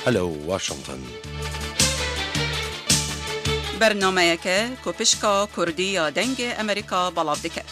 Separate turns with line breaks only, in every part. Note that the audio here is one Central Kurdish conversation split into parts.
ئەلە واشنگتن.
بەرنامەیەکە کۆپشکا کوردی یا دەنگ ئەمریکا بەڵاو دەکات.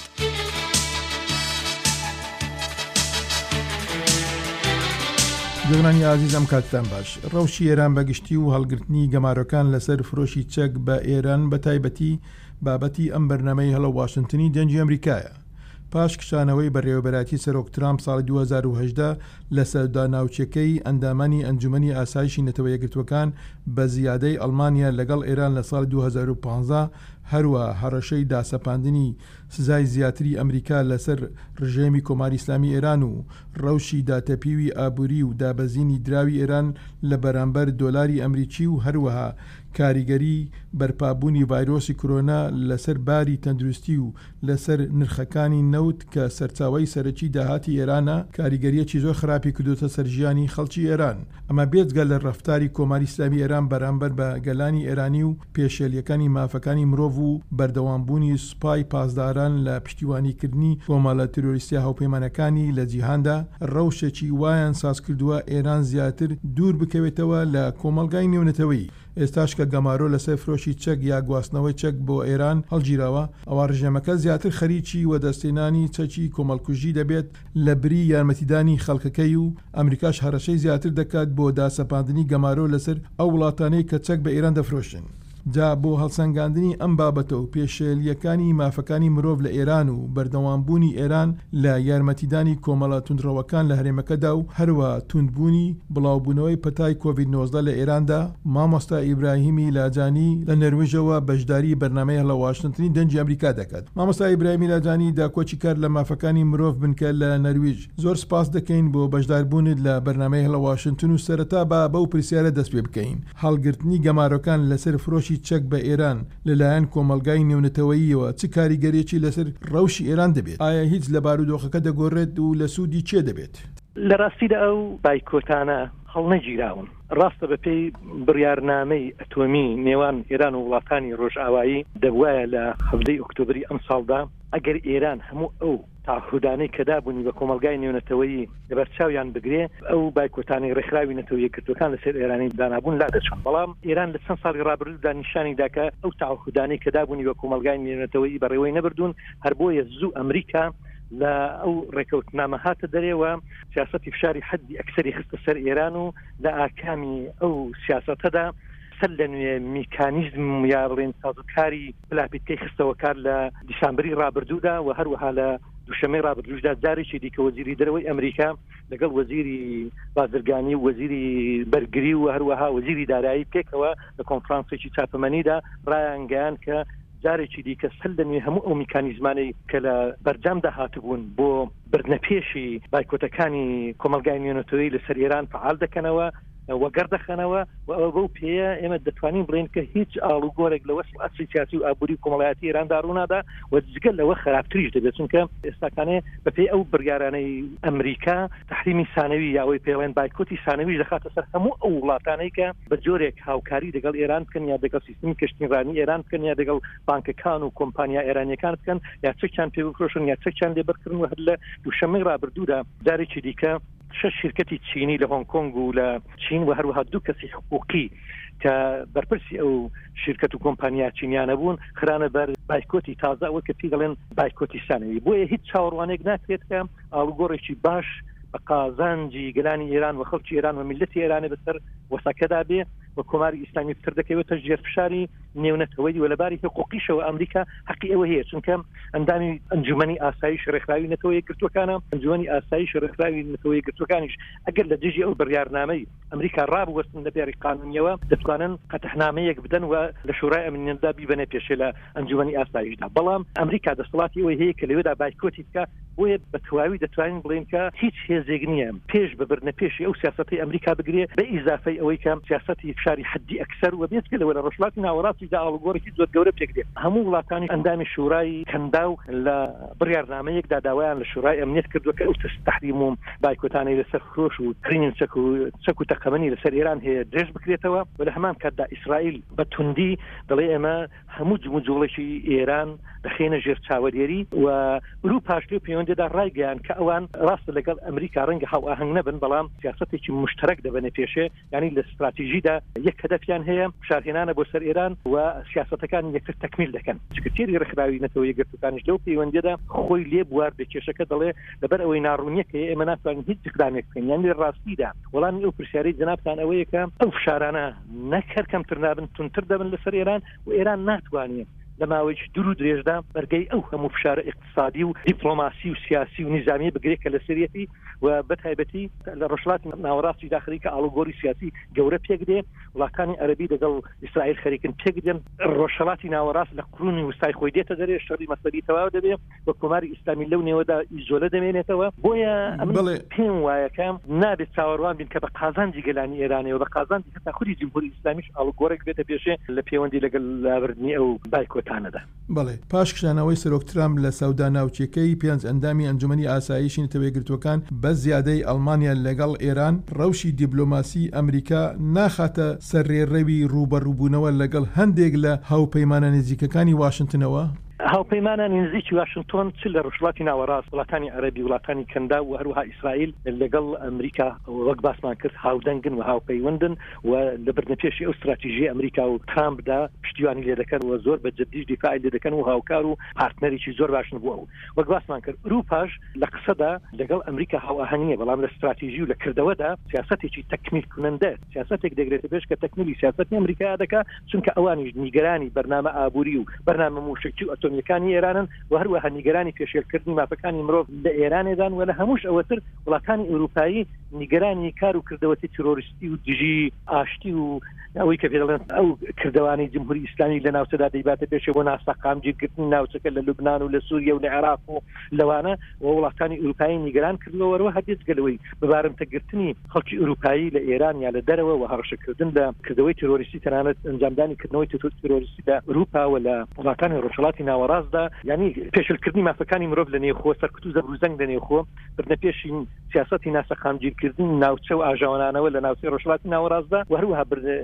جۆگرانی عزیزم کاتتان باش. ڕەوشی ئێران بەگشتی و هەڵگرتنی گەمارۆکان لەسەر فرۆشی چەک بە ئێران بە تایبەتی بابەتی ئەم بەرنامەی هەڵە واشنگتنی دەنگی ئەمریکایە. پاش کشانەوەی بەڕێوەبەراتی سەرۆک ترامپ ساڵی 2018 لە سەرداناوچەکەی ئەندامانی ئەنجومەنی ئاسایشی نەتەوە یەکگرتوەکان بە زیادەی ئەڵمانیا لەگەڵ ئێران لە ساڵی 2015 هەروە هەڕەشەی داسەپاندنی سزای زیاتری ئەمریکا لەسەر ڕژێمی کۆماری ئیسلامی ئێران و ڕەوشی داتەپیوی ئابووری و دابەزینی دراوی ئێران لە بەرامبەر دۆلاری ئەمریکی و هەروەها کاریگەری بەرپابوونی ڤایرۆسی کۆرۆنا لەسەر باری تەندروستی و لەسەر نرخەکانی نەوت کە سەرچاوەی سەرەکی داهاتی ئێرانە کاریگەریەکی زۆر خراپی کردوتە سەرژیانی خەڵکی ئێران. ئەمە بێجگە لە ڕەفتاری کۆماری ئیسلامی ئێران بەرامبەر بە گەلانی ئێرانی و پێشێلیەکانی مافەکانی مرۆڤ و بەردەوامبوونی سوپای پاسداران لە پشتیوانیکردنی کۆمەڵە تیرۆریستی هاوپەیمانەکانی لە جیهاندا ڕەوشێکی وایان ساز کردووە ئێران زیاتر دوور بکەوێتەوە لە کۆمەلگای نێونەتەوەی. ئێستاش کە گەمارۆ لەسەر فرۆشی چەک یا گواستنەوەی چەک بۆ ئێران هەڵگیراوە، ئەوە ڕژێمەکە زیاتر خەریکی وەدەستێنانی چەکی کۆمەڵکوژی دەبێت لە بری یارمەتیدانی خەڵکەکەی و ئەمریکاش هەڕەشەی زیاتر دەکات بۆ داسەپاندنی گەمارۆ لەسەر ئەو وڵاتانەی کە چەک بە ئێران دەفرۆشن. جا بۆ هەڵسەنگاندنی ئەم بابەتە و پێشێلیەکانی مافەکانی مرۆڤ لە ئێران و بەردەوامبوونی ئێران لە یارمەتیدانی کۆمەڵە توندڕەوەکان لە هەرێمەکەدا و هەروە توندبوونی بڵاوبوونەوەی پەتای کۆڤید-19 لە ئێراندا، مامۆستا ئیبراهیمی لاجانی لە نەروێژەوە بەشداری بەرنامەی هەڵە واشنگتنی دەنگی ئەمریکا دەکات. مامۆستا ئیبراهیمی لاجانی داکۆچی کار لە مافەکانی مرۆڤ بنکە لە نەرویج. زۆر سپاس دەکەین بۆ بەشداربوونت لە بەرنامەی هەڵە واشنگتن و سەرەتا بەو پرسیارە دەست پێ بکەین. هەڵگرتنی گەمارۆکان لەسەر فرۆشی چەک بە ئێران لەلایەن کۆمەلگای نێونەتەوەییەوە چ کاریگەریەکی لەسەر ڕەوشی ئێران دەبێت؟ ئایا هیچ لە بارودۆخەکە دەگۆڕێت و لە سوودی چێ دەبێت؟
لە ڕاستیدا ئەو بایکۆتانە هەڵنەگیراون. ڕاستە بە پێی بڕیارنامەی ئەتۆمی نێوان ئێران و وڵاتانی ڕۆژئاوایی دەبوایە لە 7 ئۆکتۆبری ئەم ساڵدا ئەگەر ئێران هەموو ئەو تاخودانەی کەدابوونی بە کۆمەلگای نێونەتەوەیی لەبەرچاویان بگرێ، ئەو بایکۆتانی ڕێکخراوی نەتەوە یەکگرتوەکان لەسەر ئێرانی دانابوون لا دەچن. بەڵام ئێران لە چەند ساڵی ڕابردوودا نیشانی داکە ئەو تاخودانەی کەدابوونی بە کۆمەلگای نێونەتەوەیی بەڕێوەی نەبردوون، هەر بۆیە زوو ئەمریکا لە ئەو ڕێکەوتنامە هاتە دەرێوە سیاسەتی فشاری حەدی ئەکسەری خستە سەر ئێران و لە ئاکامی ئەو سیاسەتەدا سەر لە نوێ میکانیزم یا بڵێن سازوکاری پلاپیتکەی خستەوە کار لە دیسامبری ڕابردوودا و هەروەها لە دووشەمەی ڕابردووشدا جارێکی دیکە وەزیری دەرەوەی ئەمریکا لەگەڵ وەزیری بازرگانی و وەزیری بەرگری و هەروەها وەزیری دارایی پێکەوە لە کۆنفرانسێکی چاپەمەنیدا ڕایانگەیان کە جارێکی دیکە سەر لە نوێ هەموو ئەو میکانیزمانەی کە لە بەرجامدا هاتبوون بۆ بردنەپێشی بایکۆتەکانی کۆمەلگای نێونەتەوەیی لەسەر ئێران فعال دەکەنەوە وەگەر دەخەنەوە و ئەوە بەو پێەیە ئێمە دەتوانین بڵێن کە هیچ ئاڵوگۆرێک لە وەسی ئەسری سیاسی و ئابووری کۆمەڵایەتی ئێراندا ڕوونادا و جگەل لەوە خراپتریش دەبێت، چونکە ئێستاکانێ بەپێی ئەو بڕیارانەی ئەمریکا تەحریمی ثانەوی یاوەی پێڵێن بایکۆتی ثانەویش دەخاتە سەر هەموو ئەو وڵاتانەی کە بە جۆرێک هاوکاری لەگەڵ ئێران بکەن یا لەگەڵ سیستمی کەشتیڕانی ئێران بکەن یا لەگەڵ بانکەکان و کۆمپانیا ئێرانیەکان بکەن یا چەکیان پێ بفرۆشن یا چەکیان لێبەرکردن و هەر لە دووشەمەی ڕابردوودا جارێکی دیکە 6 شرکتی چینی لە هۆنگ کۆنگ و لە چین و هەروەها 2 کەسی حقوقی کە بەرپرسی ئەو شرکت و کۆمپانیا چینیانە بوون خرانە بەر بایکۆتی تازە ئەوە کە پێی دەڵێن بایکۆتی ثانەوی. بۆیە هیچ چاوەڕوانێک ناکرێت کە ئاڵوگۆڕێکی باش بە قازانجی گەلانی ئێران و خەڵکی ئێران و میلەتی ئێرانە بەسەر وەساکەدا بێ و کۆماری ئیسلامی پتر دەکەوێتە ژێرفشاری نێونەتەوەیی و لەباری حقوقیشەوە ئەمریکا حەقی ئەوە هەیە، چونکە ئەندامی ئەنجومەنی ئاسایش ڕێکخراوی نەتەوە یەکگرتوەکانە ئەنجومەنی ئاسایش ڕێکخراوی نەتەوە یەکگرتوەکانیش ئەگەر لە دژی ئەو بڕیارنامەی ئەمریکا ڕابوەستن لە بێری قانونیەوە دەتوانن قەتەحنامەیەک بدەن و لە شورای ئەمنیەتدا بیبەنە پێشێ لە ئەنجومەنی ئاسایشدا. بەڵام ئەمریکا دەسەڵاتی ئەوەی هەیە کە لەوێدا بایکۆتی بکە، بۆیە بە تەواوی دەتوانین بڵێن کە هیچ هێزێک نییە پێش ببرنە پێشی ئەو سیاسەتی ئەمریکا بگرێ بە ئیزافەی ئەوەی کە سیاسەتی فشاری حەدی ئەکسەر و بێت لەوە لە ڕۆژهەڵاتی ناوەڕاستی دا ئاڵوگۆڕێکی زۆر گەورە پێکدێت هەموو وڵاتانی ئەندامی شورای کەنداو لە بڕیارنامەیەکدا داوایان لە شورای ئەمنیەت کردووە کە ئەو تەحریم و بایکۆتانەی لەسەر فرۆش و ترینین چەک و تەقەمەنی لەسەر ئێران هەیە درێژ بکرێتەوە و لە هەمان کاتدا ئیسرائیل بە توندی دەڵێ ئێمە هەموو جموجوڵێکی ئێران دەخێنە ژێر چاوەڕێری و ئەوروپاش لێ پەیوەندیدا ڕایگەیان کە ئەوان ڕاستە لەگەڵ ئەمریکا ڕەنگە هاوئاهەنگ نەبن بەڵام سیاسەتێکی مشترەک دەبنێ پێشێ یعنی لە استراتیژیدا یەک هەدەفیان هەیە شارهێنانە بۆ سەر ئێران و سیاسەتەکانی یەکتر تەکمیل دەکەن سکرتێری ڕێکخراوی نەتەوەی یەکگرتوەکانیش لەو پەیوەندیدا خۆی لێ بوار بکێشەکە دەڵێ لەبەر ئەوەی ناڕوونیەکە ئێمە ناتوانین هیچ اقدامێک بکەین یعنی ڕاستیدا وەڵامی ئەو پرسیارەی جنابتان ئەوەیە کە ئەو فشارانە نەکەر کەمتر نابن تونتر دەبن لەسەر ئێران و ئێران ناتوانێت لە ماوەیەکی دوور و درێژدا بەرگەی ئەو هەموو فشارە اقتصادی و دیپلۆماسی و سیاسی و نظامی بگرێت کە لە سەرەتی و بەتایبەتی لە ڕۆژهەڵاتی ناوەڕاستی داخلی کە ئاڵوگۆڕی سیاسی گەورە پێک دێ وڵاتانی عەرەبی لەگەڵ ئیسرائیل خەریکن پێک دێن ڕۆژهەڵاتی ناوەڕاست لە قڕونی وستای خۆی دێتە دەرێ شەڕی مەسەلی تەواو دەبێت و کۆماری ئیسلامی لەو نێوەدا ئیزۆلە دەمێنێتەوە بۆیە پێم وایە کە نابێت چاوەڕوان بین کە بە قازانجی گەلانی ئێرانەوە بە قازانجی هەتا خودی جمهوری ئیسلامیش ئاڵوگۆڕێک بێتە پێشێ لە پەیوەندی لەگەڵ لابردنی ئەو بایکۆتانەدا.
بەڵێ پاش کشانەوەی سەرۆک ترامپ لە سەودا ناوچەکەی پێنج ئەندامی ئەنجومەنی ئاسایشی نەتەوەی یەکگرتووەکان بە زیادەی ئەڵمانیا لەگەڵ ئێران ڕەوشی دیبلۆماسی ئەمریکا ناخاتە سەرڕێڕەوی ڕوبەڕووبوونەوە لەگەڵ هەندێک لە هاوپەیمانە نزیکەکانی واشنگتنەوە
هاوپەیمانان نزیکی واشنگتن چ لە ڕۆژهەڵاتی ناوەڕاست وڵاتانی عەرەبی وڵاتانی کەندا و هەروەها ئیسرائیل لەگەڵ ئەمریکا وەک باسمان کرد هاودەنگن و هاوپەیوەندن و لە بردنەپێشی ئەو استراتیژی ئەمریکا و ترامپدا پشتیوانی لێ دەکەن و زۆر بە جددیش دیفاعی لێ دەکەن و هاوکار و پارتنەرێکی زۆر باشن بووە وەک باسمان کرد ئەوروپاش لە قسەدا لەگەڵ ئەمریکا هاوئاهەنگیە بەڵام لە استراتیژی و لە کردەوەدا سیاسەتێکی تەکمیل کننده سیاسەتێک دەگرێتە پێش کە تەکمیلی سیاسەتی ئەمریکا دەکات چونکە ئەوانیش نیگەرانی بەرنامە ئابووری و بەرنامە موشکی و ئەتۆمیەکانی ئێرانن و هەروەها نیگەرانی پێشێلکردنی مافەکانی مرۆڤ لە ئێرانێدان و لە هەمووش ئەوەتر وڵاتانی ئەوروپایی نیگەرانی کار و کردەوەتی تیرۆریستی و دژی ئاشتی و ئەوەی کە پێدەڵێن ئەو کردەوانی جمهوری ئیسلامی لە ناوچەدا دەیباتە پێشێ بۆ ناسەقامگیرکردنی ناوچەکە لە لوبنان و لە سووریا و لە عێراق و لەوانە و وڵاتانی ئەوروپایی نیگەران کردەوەەوە هەرگیز گەلەوەی ببارمتەگرتنی خەڵکی ئەوروپایی لە ئێران یا لە دەرەوە و هەڕەشەکردن لە کردەوەی تیرۆریستی تەنانەت ئەنجامدانی کردنەوەی تیرۆریستی لە ئەوروپا و لە وڵاتانی ڕۆژهەڵاتی ناوەڕاستدا یعنی پێشلکردنی مافەکانی مرۆڤ لە نێوخۆ سەرکوت و زەبروزەنگ لە نێوخۆ بردنەپێشی سیاسەتی ناسەقامگیرکردنی ناوچە و ئاژاوانانەوە لە ناوچەی ڕۆژهەڵاتی ناوەڕاستدا و هەروەها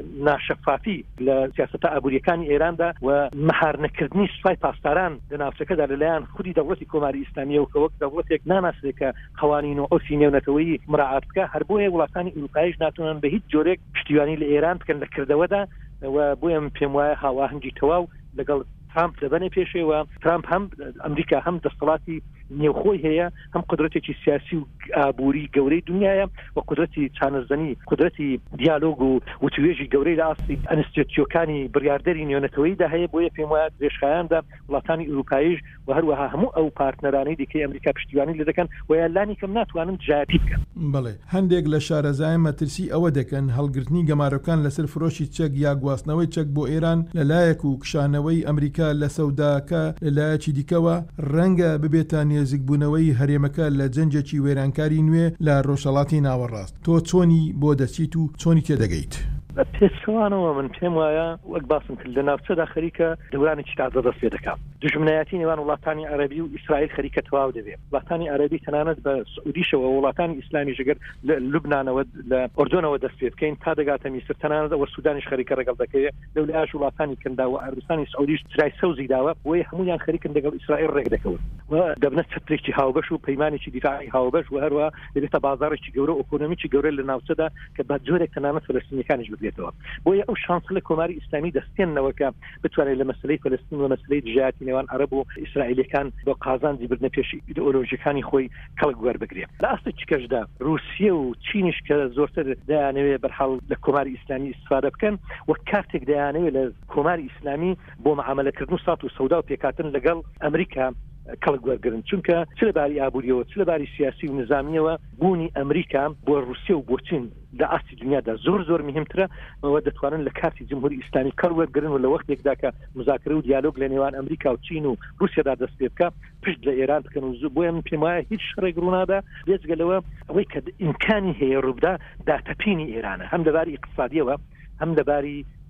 ناشەفافی لە سیاسەتە ئابوووریەکانی ئێراندا و مەهارنەکردنی سوپای پاسداران لە ناوچەکەدا لەلایەن خودی دەوڵەتی کۆماری ئیسلامیە و وەک دەوڵەتێک ناناسێت کە قەوانین و ئەرفی نێونەتەوەیی مراعات بکە هەر بۆیە وڵاتانی ئەوروپاییش ناتوانن بە هیچ جۆرێک پشتیوانی لە ئێران بکەن لە کردەوەدا و بۆیە پێم وایە هاواهەنگی تەواو لەگەڵ ترامپ دەبنێ پێشەوە ترامپ هەم ئەمریکا هەم دەسەڵاتی نێوخۆی هەیە هەم قدرەتێکی سیاسی و ئابووری گەورەی دنیاە و قدرەتی چانەزەنی قدرەتی دیالۆگ و وتوێژی گەورەی لە ئاستی ئەنستیتیۆکانی بڕیاردەری نێونەتەوەییدا هەیە بۆیە پێم وایە درێژخایاندا وڵاتانی ئەوروپاییش و هەروەها هەموو ئەو پارتنەرانەی دیکەی ئەمریکا پشتیوانی لێ دەکەن و یانلانی کەم ناتوانن جیاتی بکەن.
بەڵێ هەندێک لە شارەزای مەترسی ئەوە دەکەن هەڵگرتنی گەمارەکان لەسەر فرۆشی چەک یا گواستنەوەی چەک بۆ ئێران لەلایەک و کشانەوەی ئەمریکا لە سەوداکە لەلایەکی دیکەوە ڕەنگە ببێتە نێزیکبوونەوەی هەرێمەکە لە جەنجێکی وێرانکاری نوێ لە ڕۆژهەڵاتی ناوەڕاست تۆ چۆنی بۆ دەچیت و چۆنی تێدەگەیت؟
پێچوانەوە من پێم وایە وەک باسم کرد لە ناوچەدا خەریکە دەورانێکی تازە دەست پێ دەکات دژمنایەتی نێوان وڵاتانی عەرەبی و ئیسرائیل خەریکە تەواو دەبێت وڵاتانی عەرەبی تەنانەت بە سعودیشەوە وڵاتانی ئیسلامی ژەگەر لە لوبنانەوە لە ئۆردۆنەوە دەست پێ بکەین تا دەگاتە میسر تەنانەت ئەوە سوودانیش خەریکە ڕەگەڵ دەکەوێت لەولاش وڵاتانی کەندا و عەربستانی سعودیش ترای سەوزی داوە بۆیە هەمویان خەریکن لەگەڵ ئیسرائیل ڕێک دەکەون و دەبنە چەترێکی هاوبەش و پەیمانێکی دیفاعی هاوبەش و هەروە دەبێتە بازارێکی گەورە ئۆکۆنۆمیکی گەورە لە ناوچەدا کە بە جۆرێک تەنانەت فەلەستینیەکانیش بگرێتەوە بۆیە ئەو شانس لە کۆماری ئیسلامی دەستێنەوە کە بتوانێت لە مەسلەی فەلەستین و مەسلەی دژایەتی نێوان عەرەب و ئیسرائیلەکان بۆ قازانجی بردنەپێشی ئیدئۆلۆژیەکانی خۆی کەڵک وەربگرێت لە ئاستێکی کەشدا رووسیە و چینیش کە زۆرتر دەیانەوێت بەرحەڵ لە کۆماری ئیسلامی استفادە بکەن و کاتێک دەیانەوێت لە کۆماری ئیسلامی بۆ معاملەکردن و سات و سەودا و پێکاتن لەگەڵ ئەمریکا کەڵک وەرگرن چونکە چ لەباری ئابووریەوە چ لەباری سیاسی و نظامیەوە بوونی ئەمریکا بۆ رووسیا و بۆ چین لە ئاستی دنیادا زۆر مهمترە ئەوە دەتوانن لە کارتی جمهوری ئیسلامی کەڵک وەرگرن و لە وەختێکدا کە مذاکرە و دیالۆگ لە نێوان ئەمریکا و چین و رووسیادا دەست پێ بکە پشت لە ئێران بکەن و بۆیە من پێم وایە هیچ شەڕێک ڕوونادا بێجگەلەوە ئەوەی کە ئیمکانی هەیە ڕووبدا داتەپینی ئێرانە هەم لەباری ئیقتصادیەوە هەم لەباری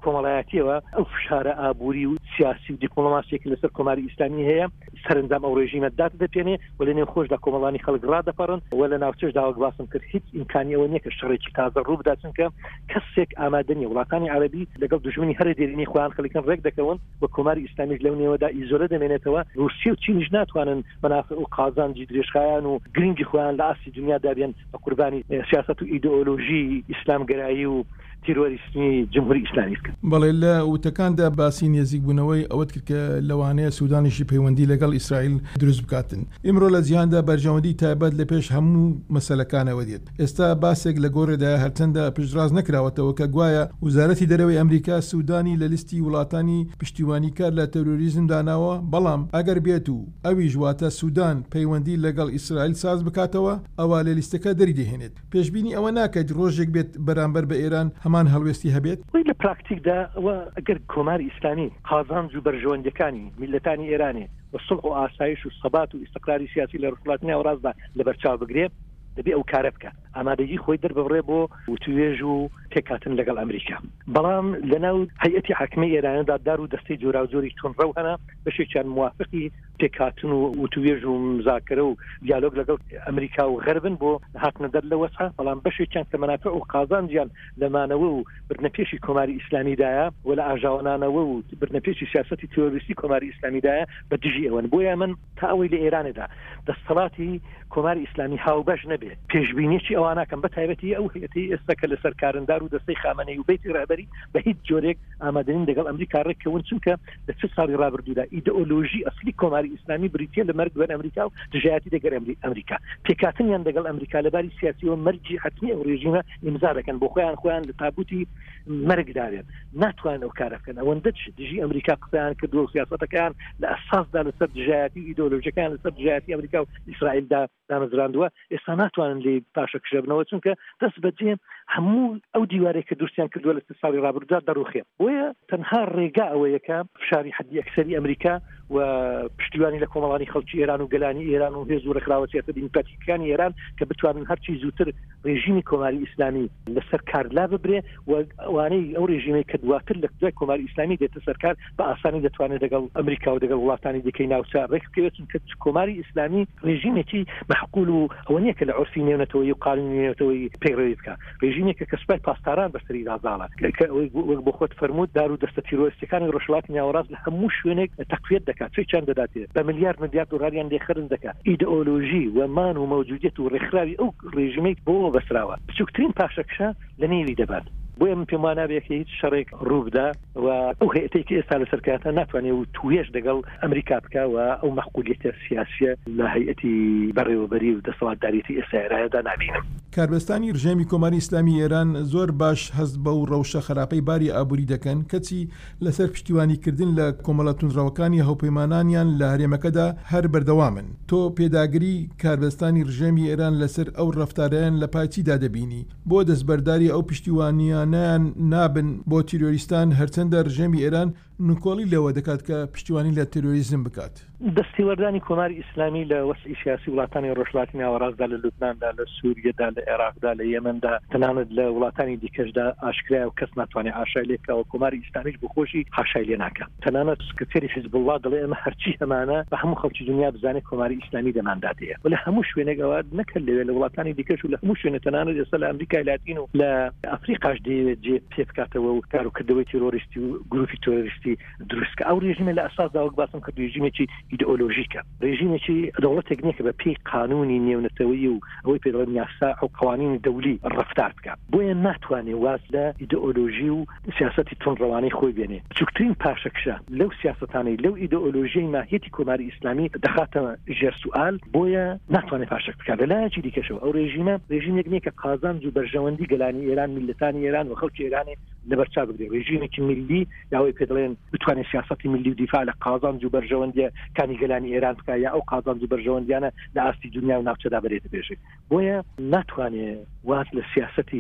کۆمەڵایەتیەوە ئەو فشارە ئابووری و سیاسی و دیپلۆماسیەکی لەسەر کۆماری ئیسلامی هەیە سەرنجام ئەو ڕێژیمە دات دەپێنێ و لە نێو خۆشدا کۆمەڵانی خەڵک ڕادەپەڕن و لە ناوچەشدا وەک باسم کرد هیچ ئیمکانیەوە نییە کە شەڕێکی تازە ڕوو بدات چونکە کەسێک ئامادە نیە وڵاتانی عەرەبی لەگەڵ دوژمنی هەرە دێرینەی خۆیان خەڵکن ڕێک دەکەون و کۆماری ئیسلامیش لەو نێوەدا ئیزۆلە دەمێنێتەوە رووسیا و چینیش ناتوانن منافع و قازانجی درێژخایان و گرنگی خۆیان لە ئاسی دنیادا بێن بە قوربانی سیاست و ئیدئۆلۆژی ئیسلامگرایی و تیرۆریسمی جمهوری ئیسلامی کرد.
بەڵێ لە وتەکاندا باسی نێزیک بوونەوەی ئەوەت کرد کە لەوانەیە سوودانیشی پەیوەندی لەگەڵ ئیسرائیل دروست بکاتن. ئیمڕۆ لە جیهاندا بەرژەوەندی تایبەت لە پێش هەموو مەسەلەکانەوە دێت. ئێستا باسێک لە گۆڕێدا هەرچەندە پشتڕاست نەکراوەتەوە کە گوایە وزارەتی دەرەوەی ئەمریکا سوودانی لە لیستی وڵاتانی پشتیوانیکار لە تەروریزم داناوە، بەڵام ئەگەر بێت و ئەویش واتە سوودان پەیوەندی لەگەڵ ئیسرائیل ساز بکاتەوە ئەوە لە لیستەکە دەریدەهێنێت. پێشبینی ئەوە ناکەیت ڕۆژێک بێت بەرامبەر بە ئێران هەمان هەڵوێستی هەبێت.
وی لە پراکتیکدا ئەگەر کۆماری ئیسلامی قازانج و بەرژەوەندەکانی میلەتانی ئێرانێ و سڵح و ئاسایش و سەبات و ئیستقراری سیاسی لە وڵاتانی ناوەڕاستدا لەبەرچاو بگرێت دەبێ ئەو کارە بکە ئامادەگی خۆی دەربڕێ بۆ وتوێژ و تێکاتن لەگەڵ ئەمریکا. بەڵام لەناو هەیئەتی حاکمی ئێرانەدا دار و دەستەی جۆراوجۆری تونڕە و هەنا بەشێکیان موافقی تێکاتن و وتوێژ و مزاکرە و دیالۆگ لەگەڵ ئەمریکا و غەربن بۆ هاتنە دەر لە وەسا، بەڵام بەشێکیان کە مەنافع و قازانجیان لەمانەوە و بردنەپێشی کۆماری ئیسلامیدایە و لە ئاژاوانانەوە و بردنەپێشی سیاسەتی تۆریستی کۆماری ئیسلامیدایە بە دژی ئەوەن. بۆیە من تا ئەوەی لە ئێرانەدا دەسەڵاتی کۆماری ئیسلامی هاوبەش نەبێت پێشبینیی ئەوانەکەم بە تایبەتی ئەو هەیەتی ئێستا کە لەسەر کارندار و دەستەی خامنەی و بەیتی ڕێبەری بە هیچ جۆرێک ئامادەنین لەگەڵ ئەمریکا ڕێککەون، چونکە لە 30 ساڵی ڕابردوودا ئیدئۆلۆژی ئەسلی کۆماری ئیسلامی بریتیە لە مەرگ بەن ئەمریکا و دژایەتی دەگەر ئەمریکا. پێکاتنیان لەگەڵ ئەمریکا لەباری سیاسی و مەرجی حتمی ئەو ڕێژیمە ئیمزا دەکەن بۆ خۆیان لە تابوتی مەرگدارێن، ناتوان ئەو کارە بکەن. ئەوەندە دژی ئەمریکا قسەیان کردو و سیاسەتەکەیان لە ئەساسدا لەسەر دژایەتی و ئیدئۆلۆژیەکان لەسەر دژایەتی ئەمریکا و ئیسرائیلدا دامەزراندووە. ئێستا ناتوانن لێ پاشە کشێبنەوە چونکە دەست بەجێ هەموو ئەو دیوارێک کە دوورسیان کردووە لە 30 ساڵی ڕابردوودا دەڕوخێت. بۆیە تەنها ڕێگا ئەوەیەکە فشاری حەدی ئەکسەری ئەمریکا و پشتیوانی لە کۆمەڵانی خەڵکی ئێران و گەلانی ئێران و هێز و ڕێکخراوە سیاسەت دیموکراتیکەکانی ئێران کە بتوانن هەرچی زووتر ڕێژیمی کۆماری ئیسلامی لەسەر کارلا ببرێ و ئەوانەی ئەو ڕێژیمەی کە دواتر لە دوای کۆماری ئیسلامی دێتە سەرکار بە ئاسانی دەتوانێت لەگەڵ ئەمریکا و لەگەڵ وڵاتانی دیکەی ناوچە ڕێک بکەوێت، چونکە کۆماری ئیسلامی ڕێژیمێکی مەحقول و ئەوە نییە کە لە عورفی نێونەتەوەی و قانونی نێونەتەوەی پەیڕەوی بکە. ڕێژیمێکە کە سوپای پاسداران بەسەری دازاڵە کە وەک بۆ خۆت فەرموود دار و دەستە تیرۆریستەکانی ڕۆژهەڵاتی ناوەڕاست لە هەموو شوێنێک تەقویەت دەکات، چەند دەداتێت بە ملیار دۆلاریان لێخرن دەکات. ئیدئۆلۆژی و مان و مەوجودیەت و ڕێکخراوی ئەو ڕێژیمەی بۆ بەسراوە بچووکترین پاشەکشە لە نێوی دەبات. بۆیە من پێم وانە بێت کە هیچ شەڕێک ڕووبدا و ئەو هەیەتێکی ئێستا لەسەر کاتە ناتوانێت و توێژ لەگەڵ ئەمریکا بکە و ئەو مەحقولیەتە سیاسیە لە هەیئەتی بەڕێوەبەری و دەسەڵاتداریەتی ئێستاێرایەدا نبینم.
کاربەستانی ڕژێمی کۆماری ئیسلامی ئێران زۆر باش هەست بە و ڕەوشە خراپەی باری ئابووری دەکەن، کەچی لەسەر پشتیوانیکردن لە کۆمەڵە تونڕەوەکانی هەوپەیمانانیان لە هەرێمەکەدا هەر بەردەوامن. تۆ پێداگری کاربەستانی ڕژێمی ئێران لەسەر ئەو ڕەفتارەیان لە پایچیدا دەبینی بۆ دەستبەرداری ئەو پشتیوانیانیان نابن بۆ تیرۆریستان، هەرچەندە ڕژێمی ئێران نوکۆڵی لەوە دەکات کە پشتیوانی لە تیرۆریزم بکات.
دەستیوەردانی کۆماری ئیسلامی لە وەسعی سیاسی وڵاتانی ڕۆژهەڵاتی ناوەڕاستدا لە لوبناندا لە سووریەدا لە عێراقدا لە یەمەندا تەنانەت لە وڵاتانی دیکەشدا ئاشکرا و کەس ناتوانێت ئاشای لێکەوە کۆماری ئیسلامیش بخۆشی حاشای لێ ناکە. تەنانەت سکرتێری حیزب الله دەڵێ ئەمە هەرچی هەمانە بە هەموو خەڵکی دنیا بزانێت کۆماری ئیسلامی دەمانداتەیە و لە هەموو شوێنێکەوە نەکرد لەوێ لە وڵاتانی دیکەش و لە هەموو شوێنە تەنانەت ئێستا لە ئەمریکای لاتین و لە ئەفریقاش جێ پێ بکاتەوە و کاروکردەوەی تیرۆریستی و گروپی تۆریستی دروستکە. ئەو ڕێژیمە لە ئەساسدا وەک باسم کرد ڕێژیمێکی ئیدئۆلۆژیکە، ڕێژیمێکی دەوڵەتێک نییە کە بە پێی قانونی نێونەتەوەی و ئەوەی پێ دەڵێن یاسا و قوانینی دەولی ڕەفتار بکات. بۆیە ناتوانێت واز لە ئیدئۆلۆژی و سیاسەتی تونڕەوانەی خۆی بێنێ. بچووکترین پاشەکشە لەو سیاسەتانەی لەو ئیدئۆلۆژیای ماهیەتی کۆماری ئیسلامی دەخاتە ژێر سوئال، بۆیە ناتوانێت پاشەک بکات. لەلایەکی دیکەشەوە ئەو ڕێژیمێک نییە کە قازانج و بەرژەوەندی گەلانی ئێران، میلەتانی ئێران و خەڵکی ئێرانی لەبەرچاو بگرێت. ڕێژیمێکی ملی یاوەی پێ دەڵێن بتوانێت سیاسەتی ملی و دیفاع لە قازانج و بەرژەوەندیەکانی گەلانی ئێران بکات یا ئەو قازانج و بەرژەوەندیانە لە ئاستی دنیا و ناوچەدا بەرێتە پێشێت. بۆیە ناتوانێت واز لە سیاسەتی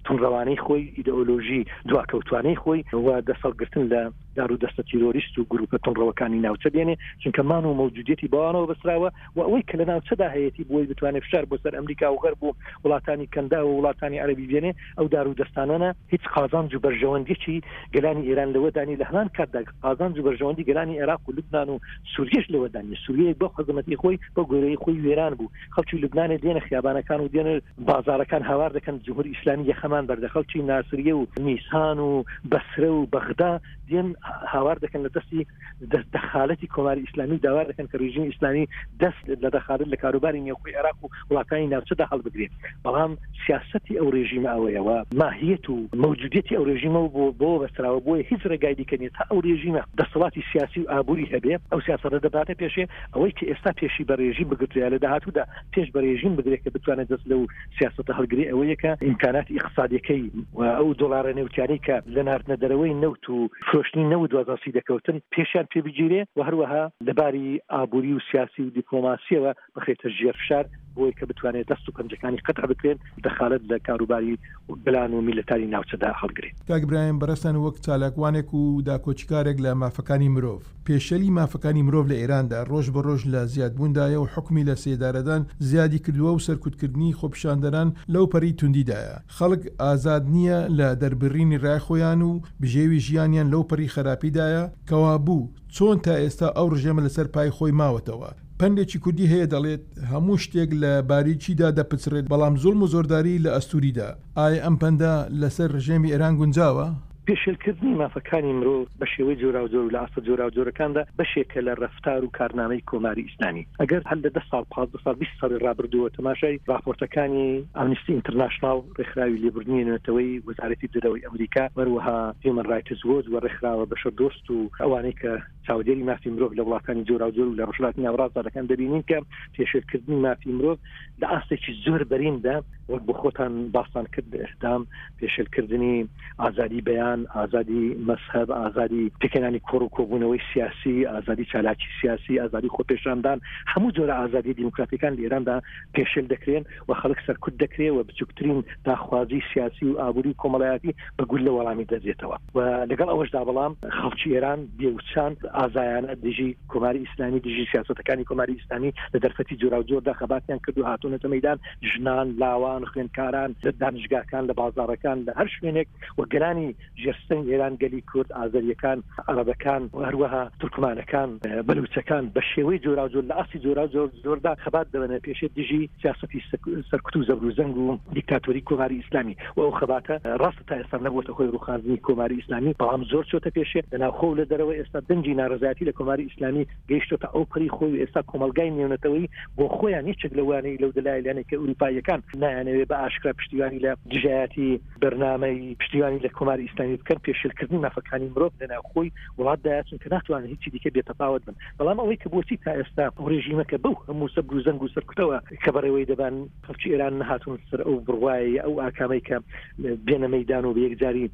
تونڕەوانەی خۆی ئیدئۆلۆژی دواکەوتوانەی خۆی و دەسەڵگرتن لە دار و دەستە تیرۆریست و گروپە تونڕەوەکانی ناوچە بێنێ چونکە مان و مەوجودیەتی بەوانەوە بەسراوە و ئەوەی کە لە ناوچەدا هەیەی بۆی بتوانێت فشار بۆ سەر ئەمریکا و غەرب و وڵاتانی کەندا و وڵاتانی عەرەبی بێنێ ئەو دار و دەستانانە هیچ قازانج و بەرژەوەندیی گەلانی ئێران لەوەدانی لە هەمان کاتدا قازانج و بەرژەوەندی گەلانی عێراق و لوبنان و سووریەش لەوەدانی سووریە بۆ حەزمەتی خۆی بۆ گۆرەی خۆی وێران بوو خەڵکی لوبنانە دێنە خیابانەکان و دێنە بازارەکان هاوار دەکەن جمهوری ئیسلامی یەخەمان بەردە خەڵکی ناسریە و میسان و بەسرە و بەغدا دێن هاوار دەکەن لە دەستی دەخالەتی کۆماری ئیسلامی داوار دەکەن کە ڕژیمی ئیسلامی دەست لە دەخالت لە کاروباری نێوخۆی عێراق و وڵاتانی ناوچەدا هەڵبگرێت بەڵام سیاسەتی ئەو ڕێژیمە ئەوەیەوە ماهیەت و موجودیەتی ئەو ڕێژیمە و بۆ بەستراوە بۆیە هیچ ڕێگای دیکە نیە تا ئەو ڕێژیمە دەسەڵاتی سیاسی و ئابووری هەبێ ئەو سیاسەتە دەباتە پێشێ ئەوەی کە ئێستا پێشی بە ڕێژیم بگرێت لە داهاتوودا پێش بە ڕێژیم بگرێت کە بتوانێت دەست لەو سیاسەتە هەڵگری ئەوەیە کە ئیمکاناتی اقتصادیەکەی و ئەو دۆلارە نەوتیانەی کە لە ناردنە دەرەوەی نەوت و فرۆشتنی نەوت وازاسی دەکەوتن پێشیان پێ بگیرێ و هەروەها لەباری ئابووری و سیاسی و دیپلۆماسیەوە بخێتە ژێر فشار بۆی کە بتوانێت دەست و پەنجەکانی قەتع بکرێن دەخالت لە کاروباری بلان و میلەتاری ناوچەدا هەڵگرێت.
کاک برایم بەڕستان وەک چالاکوانێک و داکۆچیکارێک لە مافەکانی مرۆڤ پێشەلی مافەکانی مرۆڤ لە ئێراندا ڕۆژ بە ڕۆژ لە زیادبووندایە و حکمی لە سێدارەدان زیادی کردووە و سەرکوتکردنی خۆپیشاندەران لەو پەری توندیدایە خەڵک ئازاد نییە لە دەربڕینی ڕای خۆیان و بژێوی ژیانیان لەو پەری خراپیدایە کەوا بوو چۆن تا ئێستا ئەو ڕژێمە لەسەر پای خۆی ماوەتەوە پندێکی کوردی هەیە دەڵێت هەموو شتێک لە باریچیدا دەپچڕێت بەڵام زوڵم و زۆرداری لە ئەستوریدا ئایا ئەم پەندە لەسەر ڕژێمی ئێران گونجاوە؟
پێشێلکردنی مافەکانی مرۆڤ بە شێوەی جۆرا و جۆر و لە ئاسە جۆرا و جۆرەکاندا بەشێکە لە ڕەفتار و کارنامەی کۆماری ئیسلامی ئەگەر هەر لە 10 ساڵ 15 ساڵ 20 ساڵی ڕابردووە تەماشای راپۆرتەکانی ئامنیستی ئینتەرناشناڵ ڕێکخراوی لێبوردنی نوێتەوەی وەزارەتی دەرەوەی ئەمریکا وەروەها هیومەن رایتس وۆچ و ڕێکخراوە بەشەر دۆست و ئەوانەی کە چاودێری مافی مرۆڤ لە وڵاتانی جۆرا و جۆر و لە ڕۆژهەڵاتی ناوەڕاستدا دەکەن دەبینین کە پێشێلکردنی مافی مرۆڤ لە ئاستێکی زۆر بەریندا وەک بۆ خۆتان باستان کرد ئێردام پێشێلکردنی ئازادی بەیان ئازادی مەسهەب ئازادی پێکەنانی کۆڕ و کۆبوونەوەی سیاسی ئازادی چالاکی سیاسی ئازادی خۆپێشاندان هەموو جۆرە ئازادی دیموکراتیکان لە ئێراندا پێشێل دەکرێن و خەڵک سەرکوت دەکرێت و بچووکترین داخوازی سیاسی و ئابووری کۆمەڵایەتی بەگول لە وەڵامی دەدرێتەوە و لەگەڵ ئەوەشدا بەڵام خەڵکی ئێران بێوچان ئازایانە دژی کۆماری ئیسلامی دژی سیاسەتەکانی کۆماری ئیسلامی لە دەرفەتی جۆرا و جۆردا خەباتیان کرد و هاتوونەتە مەیدان ژنان لاوان خوێندکاران دانیشگاکان لە بازاڕەکان لە هەر شوێنێک و گەلانی ژێرستەنگ ئێران گەلی کورد ئازەریەکان عەرەبەکان و هەروەها تورکمانەکان بەلوچەکان بە شێوەی جۆرا و جۆر لە ئاسی جۆرا و جۆردا خەبات دەبنە پێشێت دژی سیاسەتی سەرکوت و زەبروزەنگ و دیکتاتۆری کۆماری ئیسلامی و ئەو خەباتە ڕاستە تا ئێستا نەبووەتە خۆی ڕووخاندنی کۆماری ئیسلامی بەڵام زۆر چۆتە پێشێ لەناوخۆ لە دەرەوە ئێستا دەنجی ناڕەزایەتی لە کۆماری ئیسلامی گەیشتۆتە ئەو پەری خۆی ئێستا کۆمەلگای نێونەتەوەی بۆ خۆیان یەکێک لەوانەی لەو دەلایلانێک کە ئوروپاییەکان نایانەوێت بە ئاشکرا پشتیوانی لە دژایەتی بەرنامەی پشتیوانی لە کۆماری ئیسلامی بکەن پێشێلکردنی مافەکانی مرۆڤ لەناوخۆی وڵاتدایە چونکە ناتوانێت هیچی دیکە بێتەفاوت بن بەڵام ئەوەی کە بۆچی تا ئێستا ڕێژیمەکە بەو هەموو سەبر و زەنگ و سەرکوتەوە کە بەڕێوەی دەبان خەڵکی ئێران نەهاتون سەر ئەو بڕوایە ئەو ئاکامەی کە بێنە مەیدان و بە یەکجاری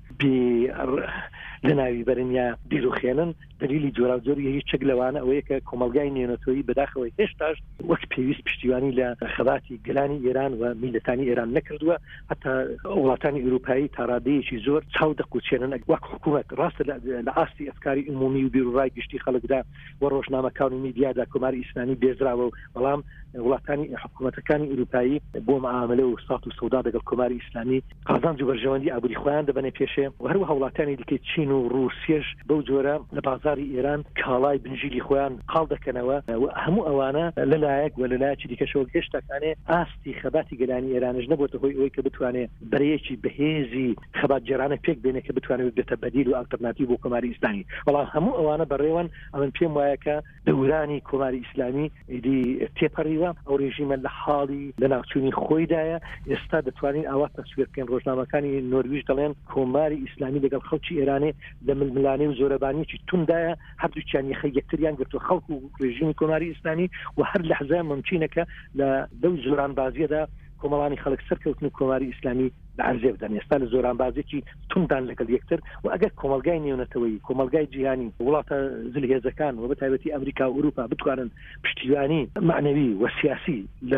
لە ناوی بەرنیا بیرروخێنن دلیلی جۆرا و جۆری هیچ لەوانە ئەوەیە کە کۆمەلگای نێونەتەوەی بەداخەوەی هێشتاش وەک پێویست پشتیوانی لە خەباتی گەلانی ئێران و میلەتانی ئێران نەکردووە هەتا وڵاتانی ئوروپایی تاڕادەیەکی زۆر چاو دەقوچێنن وەک حکوومەت ڕاستە لە ئاستی ئەفکاری عمومی و بیرروڕای گشتی خەڵکدا و ڕۆژنامەکان و میدیادا کۆماری ئیسلامی بێزراوە و بەڵام وڵاتانی حکوومەتەکانی ئوروپایی بۆ معاملە و سات و سەودا لەگەڵ کۆماری ئیسلامی قازانج و بەرژەوەندی ئابووری خۆیان دەبنێ پێشێ و هەروەها وڵاتانی دیکەی چین و رووسیەش بەو جۆرە لە بازاری ئێران کاڵای بنجیلی خۆیان قاڵ دەکەنەوە هەموو ئەوانە لەلایەک و لەلایەکی دیکەشەوە گەشتەکانێ ئاستی خەباتی گەلانی ئێرانش نەبووە هۆی ئەوەی کە بتوانێت بەرەیەکی بەهێزی خەبات جێرانە پێک بێنێ کە بتوانێت بێتە بەدیل و ئالتەرناتیڤ بۆ کۆماری ئیسلامی بەڵام هەموو ئەوانە بەڕێوەن ئەمن پێم وایە کە دەورانی کۆماری ئیسلامی ئیدی تێپەڕیوە ئەو ڕێژیمە لە حاڵی لە ناوچوونی خۆیدایە ئێستا دەتوانین ئاوا تەسویر بکەین ڕۆژنامەکانی نۆرویژ دەڵێن کۆماری ئیسلامی لەگەڵ خەڵکی ئێرانێ لە ململانەی و زۆرەبانیی توندایە هەردووچیان یەخەی یەکتریان گرتووە خەڵک و ڕێژیمی کۆماری ئیسلامی و هەر لەحزای ممکنەکە لە دەو زۆران بازیەدا کۆمەڵانی خەڵک سەرکەوتن کۆماری ئیسلامی لە عەرزێ بدەن ئێستا لە زۆران بازێکی توندان لەگەڵ یەکتر و ئەگەر کۆمەلگای نێونەتەوەی کۆمەلگای جیهانی وڵاتە زلهێزەکان و بەتایبەتی ئەمریکا و ئوروپا بتوانن پشتیوانی معنەوی و سیاسی لە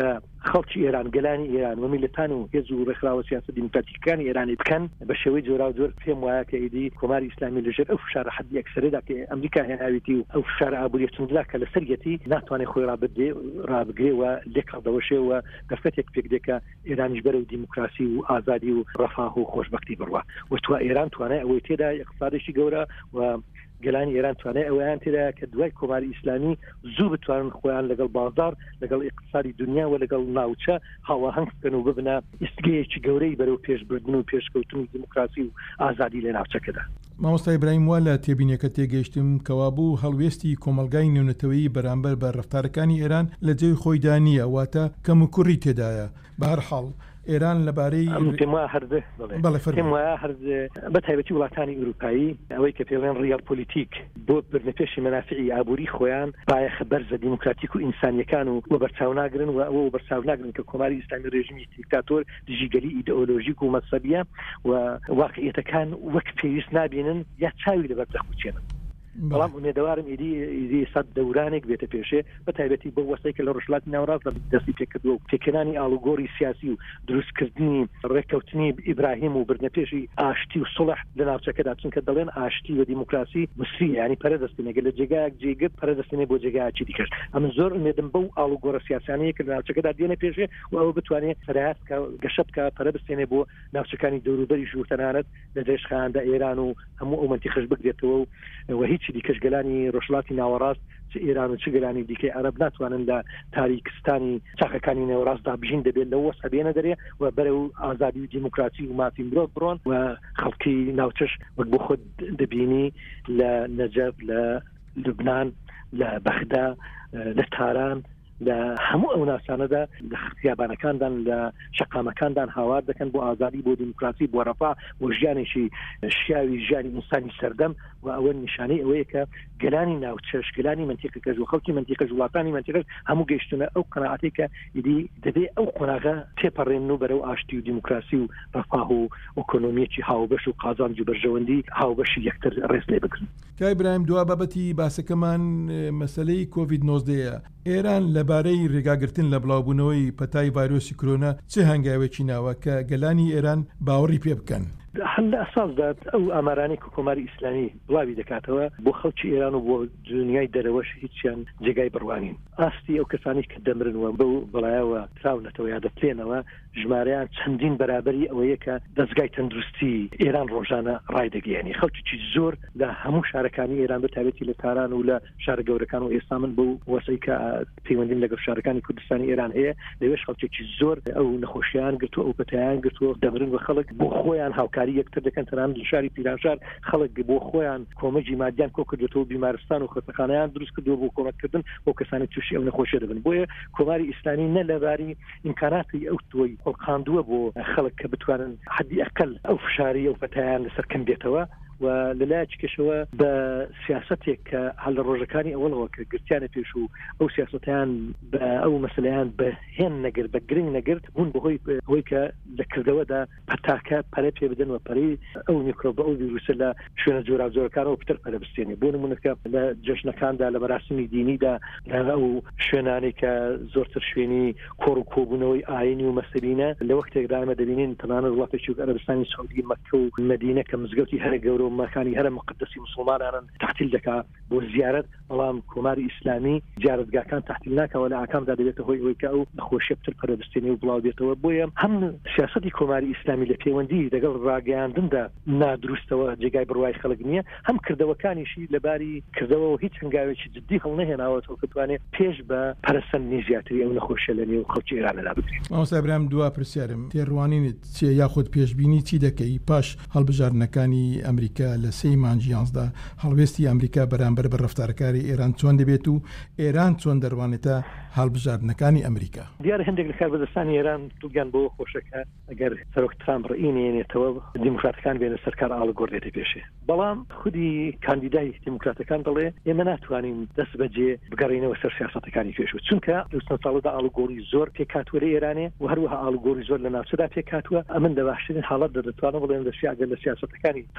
خەڵکی ئێران گەلانی ئێران و میلەتان و هێز و ڕێکخراوە سیاسە دیموکراتیکەکانی ئێرانی بکەن بە شێوەی جۆرا و جۆر پێم وایە کە ئیدی کۆماری ئیسلامی لەژێر ئەو فشارە حەدی ئەکسەرەدا کە ئەمریکا هێناویەتی و ئەو فشارە ئابوووریەتوندا کە لەسەرەتی ناتوانێت خۆی ڕابگرێەوە لێکڕدەوەشێەوە دەفتێک پێک دێکە ئێرانیش بەرەو دیموکراسی و ئازادی و ڕەفاه و خۆشبەختی بڕوە و تو ئێران توانای ئەوەی تێدا اقتصادێکی گەورە و گەلانی ئێران توانای ئەویان تێدا کە دوای کۆماری ئیسلامی زوو بتوانن خۆیان لەگەڵ بازار لەگەڵ اقتصادی دنیا و لەگەڵ ناوچە هاوەهەنگ بکەن و ببنە ئیسگەیەکی گەورەی بەرەو پێشبردن و پێشکەوتنی دیموکراسی و ئازادی لە ناوچەکەدا.
مامۆستا ئیبراهیم وا لە تێبینیەکە تێگەیشتم کەوا بوو هەڵوێستی کۆمەلگای نێونەتەوەیی بەرامبەر بە ڕەفتارەکانی ئێران لە جێی خۆیدا نییە واتە کەم و کوڕی تێدایە. بە هەر حاڵ ئێران لەبارەی
بە تایبەتی وڵاتانی ئوروپایی ئەوەی کە پێڵێن ڕیال پۆلیتیک بۆ بردنەپێشی مەنافعی ئابووری خۆیان بایەخە بەرزە دیموکراتیک و ئینسانیەکان و بەرچاو ناگرن و ئەوە بەرچاو ناگرن کە کۆماری ئیسلامی ڕێژیمی دیکتاتۆر دژیگەلی ئیدئۆلۆژیک و مەذهبیە و واقعیەتەکان وەک پێویست نابینن یا چاوی لەبەر دەخوچێنن. بەڵام ئومێدەوارم ئیدی سەد دەورانێک بێتە پێشێ بە تایبەتی بۆ وەستەی کە لە ڕۆژهەڵاتی ناوەڕاست دەستی پێکردووە و پێکەنانی ئاڵوگۆڕی سیاسی و دروستکردنی ڕێککەوتنی ئیبراهیم و بردنەپێشی ئاشتی و سڵح لە ناوچەکەدا چونکە دەڵێن ئاشتی و دیموکراسی مسری ینی پەرەدەستێنێک لە جێگایەک جێگرت پەرەدەستێنێ بۆ جێگایکی دیکەش. ئەمن زۆر ئومێدم بەو ئاڵوگۆڕە سیاسانەیە کە لە ناوچەکەدا دێنە پێشێ و ئەوە بتوانێت سەرایەت گەشت بکە پەرەدەستێنێ بۆ ناوچەکانی دەوروبەریش و تەنانەت لە دێشخانەدا ئێران و هەموو ئەو منتیقەش بگرێتەوە و هیچی دیکەش گەلانی ڕۆژهەڵاتی ناوەڕاست چ ئێران و چ گەلانی دیکەی عەرەب ناتوانن لە تاریکستانی چاخەکانی نێوەڕاستدا بژین دەبێت لە وەسە بێنە دەرێ و بەرەو ئازادی و دیموکراسی و مافی مرۆڤ بڕۆن و خەڵکی ناوچەش وەک بۆ خۆت دەبینی لە نەجەف لە لوبنان لە بەغدا لە تاران لە هەموو ئەو ناسانەدا لە خیابانەکاندان لە شەقامەکاندان هاوار دەکەن بۆ ئازادی بۆ دیموکراسی بۆ ڕەفا بۆ ژیانێکی شیاوی ژیانی ئینسانی سەردەم و ئەوە نیشانەی ئەوەیە کە گەلانی ناوچەش گەلانی منتیقەکەش و خەڵکی منتیقەش وڵاتانی منتیقەش هەموو گەیشتونە ئەو قەناعەتی کە ئیدی دەبێت ئەو قۆناغە تێپەڕێن و بەرەو ئاشتی و دیموکراسی و ڕەفاه و ئۆکۆنۆمیەکی هاوبەش و قازانج و بەرژەوەندی هاوبەشی یەکتر ڕێز لێ بکرن.
کای ئیبراهیم دوا بابەتی باسەکەمان مەسەلەی کۆڤید-19 ئێران لەبارەی ڕێگاگرتن لە بڵاوبوونەوەی پەتای ڤایرۆسی کۆرۆنا چه هەنگاوێکی ناوە کە گەلانی ئێران باوەڕی پێ بکەن؟
هەل لە ئەساسدا ئەو ئامارانەی کە کۆماری ئیسلامی بڵاوی دەکاتەوە بۆ خەڵکی ئێران و بۆ دنیای دەرەوەش هیچیان جێگای بڕوانین. ئاستی ئەو کەسانی کە دەمرنوە بەو بەڵایەوە تراونەتەوە یا دەپلێنەوە ژمارەیان چەندین بەرابەری ئەوەیە کە دەستگای تەندروستی ئێران ڕۆژانە ڕایدەگەیەنی خەڵکی زۆر لە هەموو شارەکانی ئێران بە تایبەتی لە تاران و لە شارە گەورەکان و ئێستا من بەو وەسەی کە پەیوەندیم لەگەڵ شارەکانی کوردستانی ئێران هەیە لەوێش خەڵکێکی زۆر ئەو نەخۆشییان گرتووە ئەو پەتایان گرتووە دەمرن بە خەڵک بۆ خۆیان هاوکاری یەکتر دەکەن تەنان لە شاری پیرانشار خەڵک بۆ خۆیان کۆمەجی مادیان کۆ کردوەوە بیمارستان و خەستەخانەیان دروست کردووە بۆ کۆمەکردن بۆ کەسانی تووشی ئەو نەخۆشیە دەبن. بۆیە کۆماری ئیسلامی نە لەباری ئیمکاناتی ئەو تۆی هەڵقاندووە بۆ خەڵک کە بتوانن حدی ئەقل ئەو فشاری ئەو پەتایان لەسەر کەم بێتەوە و لەلایەکی کەشەوە بە سیاسەتێک کە هەڵ لە ڕۆژەکانی ئەوڵەوە کە گرتیانە پێش و ئەو سیاسەتیان بە ئەو مەسلەیان بە هێن نەگرت بە گرنگ نەگرت بوون بەهۆی ئەوەی کە لە کردەوەدا پەتاکە پەرە پێ بدەن و پەرەی ئەو میکرۆب ئەو ڤیرۆسە لە شوێنە جۆراوجۆرەکانەوە پتر پەرە بستێنێ. بۆ نمونەکە لە جەژنەکاندا لە مەراسمی دینیدا لە ئەو شوێنانی کە زۆرتر شوێنی کۆڕ و کۆبوونەوەی ئاینی و مەسەلینە لە وەختێکدا ئەمە دەبینین تەنانەت وڵاتێکی عەرەبستانی سەعودی مەککە و مەدینە کە مزگەوتی هەرە گەورە و مەکانی هەرە مقدسی مسلمانان تحتیل دەکا بۆ زیارەت بەڵام کۆماری ئیسلامی زیارەتگاکان تحتیل ناکەوە لە ئاکامدا دەبێتە هۆی ئەوەی کە ئەو نەخۆشیە پتر پەرەبستێنێ و بڵاو بێتەوە. بۆیە هەم سیاسەتی کۆماری ئیسلامی لە پەیوەندی لەگەڵ ڕاگەیاندندا نادروستەوە جێگای بڕوای خەڵک نییە هەم کردەوەکانیشی لەباری کردەوە هیچ هەنگاوێکی جددی هەڵنەهێناوەتەوە کە توانێت پێش بە پەرەسەندنی زیاتری ئەو نەخۆشیە لە نێو خەڵکی ئێرانەدا بکرێت.
مامۆستا ئیبراهیم دوا پرسیارم تێڕوانینت چیە یاخود پێشبینی چی دەکەی پاش هەڵبژاردنەکانی ئەمریکا لە 3 مانگی 11 هەڵوێستی ئەمریکا بەرامبەر بە ڕەفتارەکاری ئێران چۆن دەبێت و ئێران چۆن دەڕوانێتە هەڵبژاردنەکانی ئەمریکا؟
دیارە هەندێک لە کاربەدەستانی ئێران دووگیان بۆ خۆشەکە ئەگەر سەرۆک ترامپ ڕئینێنێتەوە دیموکراتەکان بێنە سەرکار ئاڵگۆڕێتە پێشێ. بەڵام خودی کاندیدای دیموکراتەکان دەڵێ ئێمە ناتوانین دەست بەجێ بگەڕینەوە سەر سیاسەتەکانی پێشوە چونکە لەوسە ساڵدا ئاڵگۆڕی زۆر پێکاتوە لە ئێرانێ و هەروەها ئاڵگۆڕی زۆر لە ناوچەدا پێکاتوە ئەمن لە باشترین حاڵەت دەتوانە بڵێن لە سیاگە لە سیاسەتەکانی ترامپیش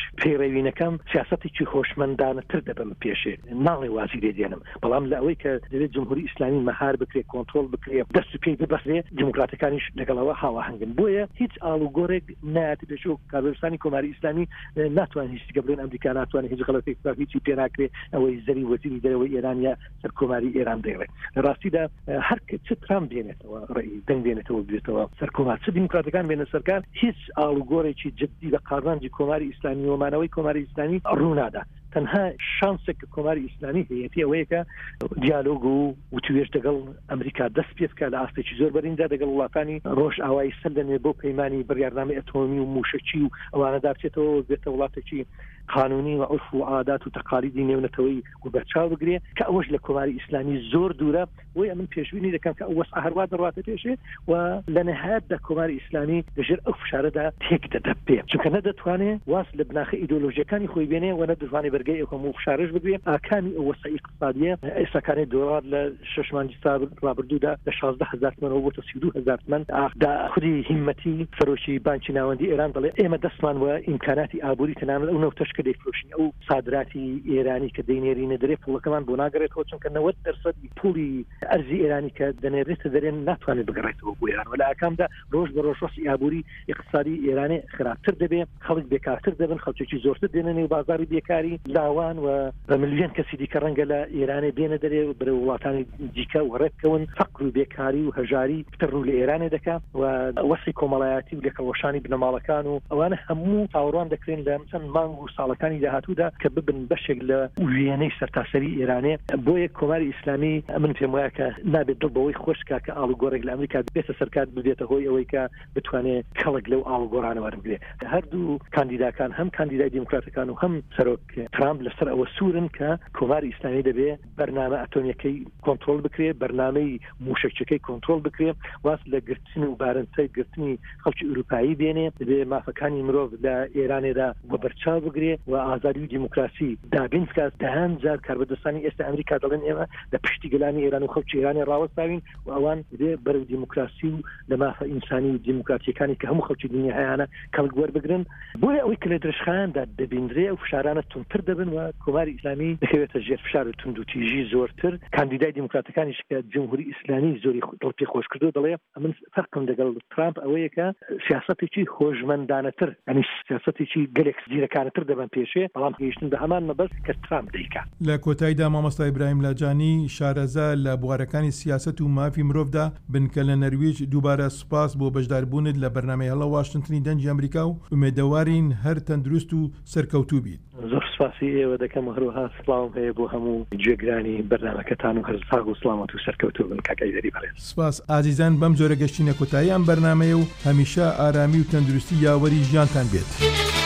پەیڕەوینەکەم سیاسەتێکی هۆشمەندانەتر دەبم پێشێ ناڵێ وازی لێ دێنم بەڵام لە ئەوەی کە دەبێت جمهوری ئیسلامی مەهار بکرێت کۆنترۆل بکرێت دەست پێی ببەخرێ دیموکراتەکانیش لەگەڵەوە هاواهەنگن بۆیە هیچ ئاڵوگۆڕێک نایەتی پێش و کاربەرستانی کۆماری ئیسلامی ناتوانێت هیچ گەبلێن ئەمریکا ناتوانێت هیچ غەڵەتێک هیچی پێ ناکرێت ئەوەی زەری وەزیری دەرەوەی ئێرانیا سەر کۆماری ئێران دەیڕێت لە ڕاستیدا هەر چ ترامپ بێنێتەوە ڕێی دەنگ بێنێتەوە بێتەوە سەر کۆمار چ دیموکراتەکان بێنە سەرکار هیچ ئاڵوگۆڕێکی جددی لە قاڕانجی کۆماری ئیسلامی ومانەوەی کۆماری ئیسلامی ڕوونادا تەنها شانسێک کە کۆماری ئیسلامی هەیەتی ئەوەیە کە دیالۆگ و وتوێژ دەگەڵ ئەمریکا دەست پێ بکات لە ئاستێکی زۆر بەریندا دەگەڵ وڵاتانی ڕۆژ ئاوایی سەر دەنێ بۆ پەیمانی بڕیاردنامەی ئەتۆمی و موشەکی و ئەوانەدا بچێتەوە بێتە وڵاتێکی قانونی و عرف و عادات و تەقالیدی نێونەتەوەی و بەرچاو بگرێ کە ئەوەش لە کۆماری ئیسلامی زۆر دوورە بۆیە من پێشبینی دەکەم کە ئەو وەسع هەروە دەڕاتە پێشێ و لە نەهایەتدا کۆماری ئیسلامی لەژێر ئەو فشارەدا تێک دەدەبێ چونکە نەدەتوانێت واز لە بناخە ئیدۆلۆژیەکانی خۆی بێنێ و نەدەتوانێت بەرگەی ئەو هەموو فشارش بگرێ ئاکامی ئەو وەسع اقتصادیە ئێستاکانی دۆلار لە 6 مانگی سال ڕابردوودا لە 16,000 تمەنەوە بۆ 32,000 تمەن دا خودی هیمەتی سەرۆکی بانکی ناوەندی ئێران دەڵێ ئێمە دەستمان و ئیمکاناتی ئابووری تەنانەت ئەو نەوتەش کە دەیفرۆشین ئەو صادراتی ئێرانی کە دەینێرینە دەرێ پوڵەکەمان بۆ ناگەڕێتەوە چونکە 90% پوڵی ئەرزی ئێرانی کە دەنێرێتە دەرێن ناتوانێت بگەڕێتەوە بۆ ئێران ولا ئاکامدا ڕۆژ بە ڕۆژ وەسی ئابووری اقتصادی ئێرانی خراپتر دەبێت خەڵک بێکارتر دەبن خەڵکێکی زۆرتر دێنە نێو بازاری بێکاری لاوان و بە ملیۆن کەسی دیکە ڕەنگە لە ئێرانێ بێنە دەرێ بەرە وڵاتانی دیکە و ڕێککەون فەقر و بێکاری و هەژاری پتر و لە ئێرانێ دەکات و وەسی کۆمەڵایەتی و لێکەڵۆشانی بنەماڵەکان و ئەوانە هەموو هاوڕان دەکرێن لە چەند مانگ و ساڵەکانی داهاتوودا کە ببن بەشێک لە وێنەی سەرتاسەری ئێرانێ بۆیە کۆماری ئیسلامی من پێم وایە کە نابێت دڵ بەوەی خۆشکا کە ئاڵوگۆڕێک لە ئەمریکا بێتە سەرکار ببێتە هۆی ئەوەی کە بتوانێت کەڵک لەو ئاڵوگۆڕانە وەربگرێ هەردوو کاندیداکان هەم کاندیدای دیموکراتەکان و هەم سەرۆک ترامپ لەسەر ئەوە سوورن کە کۆماری ئیسلامی دەبێ بەرنامە ئەتۆمیەکەی کۆنترۆل بکرێ بەرنامەی موشەکەی کۆنترۆل بکرێ واس لە گرتن و بارنسای گرتنی خەڵکی ئوروپایی بێنێ دەبێ مافەکانی مرۆڤ لە ئێرانێدا بە بەرچاو بگرێ و ئازادی و دیموکراسی دابین بکات دەهان جار کاربەدەستانی ئێستا ئەمریکا دەڵێن ئێمە لە پشتی گەلانی ئێران و خەڵکی ئێرانی ڕاوەستاوین و ئەوان دەبێ بەرەو دیموکراسی و لە مافە ئینسانی و دیموکراتیەکانی کە هەموو خەڵکی دنیا هەیەانە کەڵک وەربگرن بۆیە ئەوەی کە لە درێژخایاندا دەبیندرێ و فشارانە تونتر دەبن و کۆماری ئیسلامی دەکەوێتە ژێر فشار و تند و تیژی زۆرتر کاندیدای دیموکراتەکانیش کە جمهوری ئیسلامی زۆری دڵ پێ خۆش کردو دەڵێ من فەرقم لەگەڵ ترامپ ئەوەیە کە سیاسەتێکی هۆژمەندانەتر ینی سیاسەتێکی گەلێک زیرەکانەتر دەبن پێشێ بەڵام گەیشتن بە هەمان مەبەست کە ترامپ دەیکات
لە کۆتاییدا مامۆستا ئیبراهیم لاجانی شارەزا لە بوارەکانی سیاسەت و مافی مرۆڤدا بنکە لە نەرویج دووبارە سوپاس بۆ بەشداربوونت لە بەرنامەی هەڵە واشنتنی دەنگی ئەمریکا و ئومێدەوارین هەر تەندروست و سەرکەوتوو بیت
زۆر سپاسی ئێوە دەکەم هەروەها سڵاوم هەیە بۆ هەموو جێگرانی بەرنامەکەتان و هەر ساغ و سڵامەت و سەرکەوتوو بن کاکای دەری بەڕێز
سپاس ئازیزان بەم جۆرە گەشتینە کۆتاییان بەرنامەیە و هەمیشە ئارامی و تەندروستی یاوەری ژیانتان بێت.